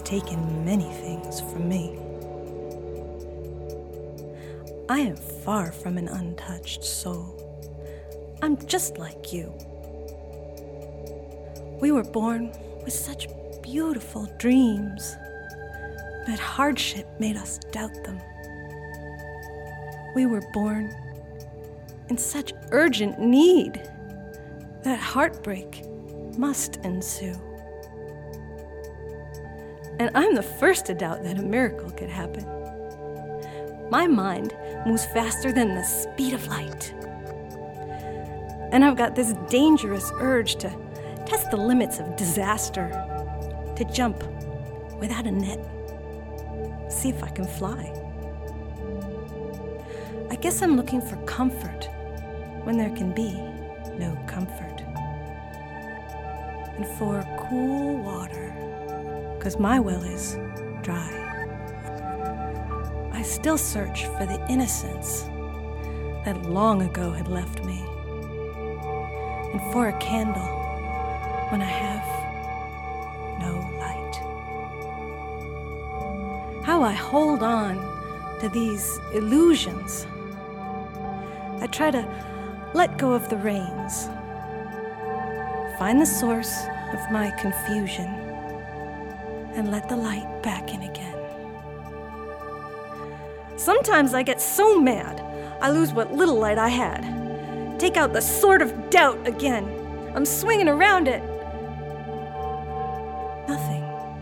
taken many things from me. I am far from an untouched soul. I'm just like you. We were born with such beautiful dreams, but hardship made us doubt them. We were born in such urgent need that heartbreak must ensue. And I'm the first to doubt that a miracle could happen. My mind moves faster than the speed of light. And I've got this dangerous urge to test the limits of disaster, to jump without a net, see if I can fly. I guess I'm looking for comfort when there can be no comfort. And for cool water, 'cause my well is dry. I still search for the innocence that long ago had left me, and for a candle when I have no light. How I hold on to these illusions. I try to let go of the reins, find the source of my confusion, and let the light back in again. Sometimes I get so mad, I lose what little light I had. Take out the sword of doubt again. I'm swinging around it. Nothing.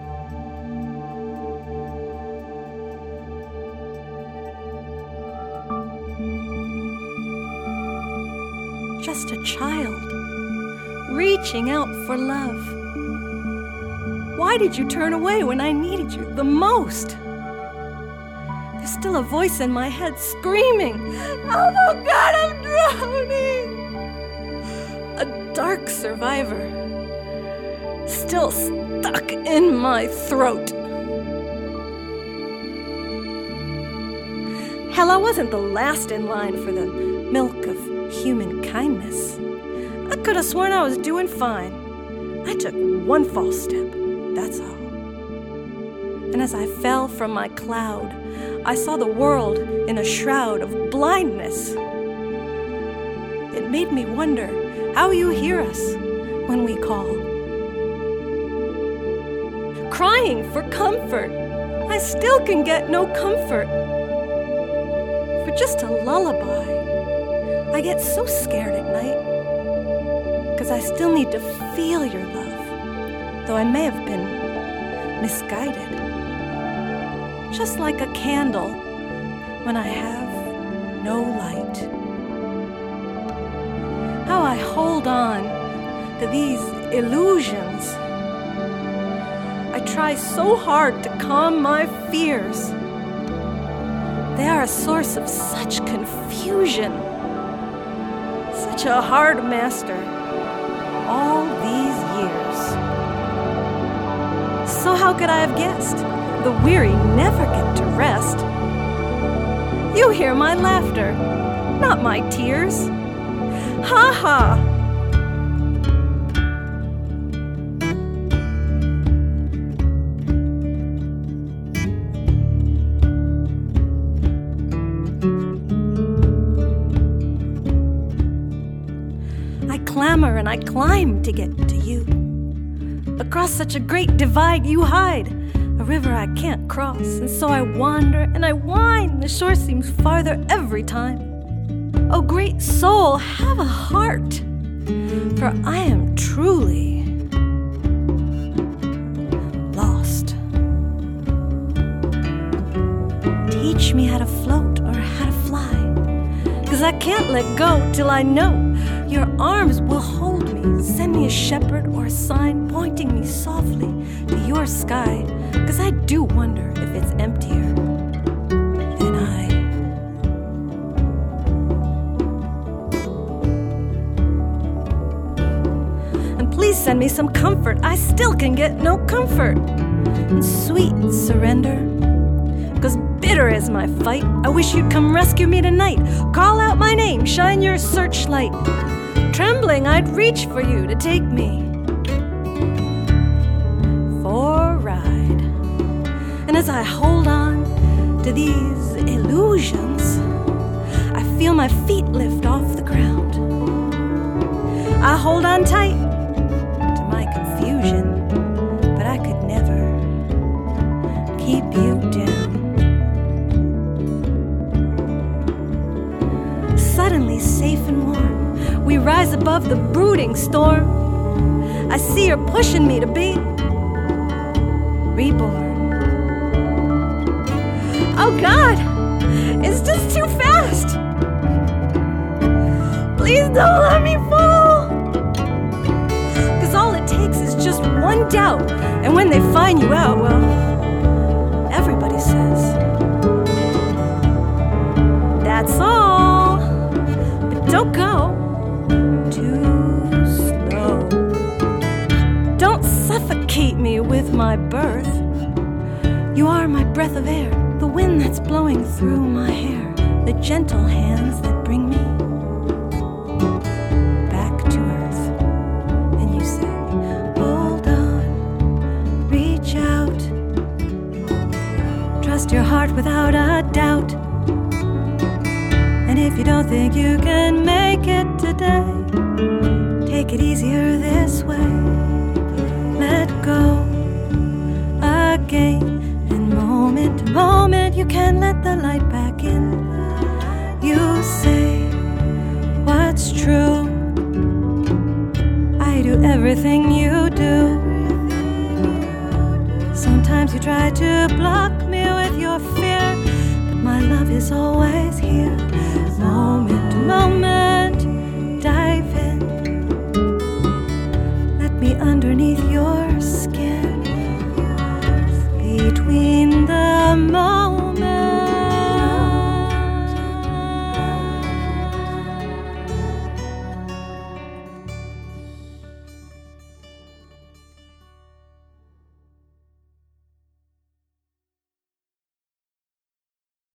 Just a child, reaching out for love. Why did you turn away when I needed you the most? There's still a voice in my head screaming, "Oh my God, I'm drowning!" A dark survivor, still stuck in my throat. Hell, I wasn't the last in line for the milk of human kindness. I could have sworn I was doing fine. I took one false step, that's all. And as I fell from my cloud, I saw the world in a shroud of blindness. It made me wonder how you hear us when we call. Crying for comfort, I still can get no comfort. For just a lullaby, I get so scared at night, 'cause I still need to feel your love, though I may have been misguided. Just like a candle when I have no light. How I hold on to these illusions. I try so hard to calm my fears. They are a source of such confusion. Such a hard master all these years. So how could I have guessed? The weary never get to rest. You hear my laughter, not my tears. Ha ha! I clamor and I climb to get to you. Across such a great divide you hide, a river I can't cross, and so I wander and I whine. The shore seems farther every time. Oh, great soul, have a heart, for I am truly lost. Teach me how to float or how to fly, 'cause I can't let go till I know your arms will hold me. Send me a shepherd or a sign pointing me softly to your sky, 'cause I do wonder if it's emptier than I. And please send me some comfort. I still can get no comfort. And sweet surrender, 'cause bitter is my fight. I wish you'd come rescue me tonight. Call out my name, shine your searchlight. Trembling, I'd reach for you to take me for a ride. And as I hold on to these illusions, I feel my feet lift off the ground. I hold on tight to my confusion, but I could never keep you down. Suddenly safe and warm, we rise above the brooding storm. I see her pushing me to be reborn. Oh God, it's just too fast. Please don't let me fall. 'Cause all it takes is just one doubt, and when they find you out, well, everybody says, that's all. But don't go too slow. Don't suffocate me with my birth. You are my breath of air, the wind that's blowing through my hair, the gentle hands that bring me back to earth. And you say, hold on, reach out, trust your heart without a doubt. And if you don't think you can make it today, take it easier this way. Let go again. Moment to moment, you can let the light back in. You say what's true. I do everything you do. Sometimes you try to block me with your fear, but my love is always here. Moment to moment.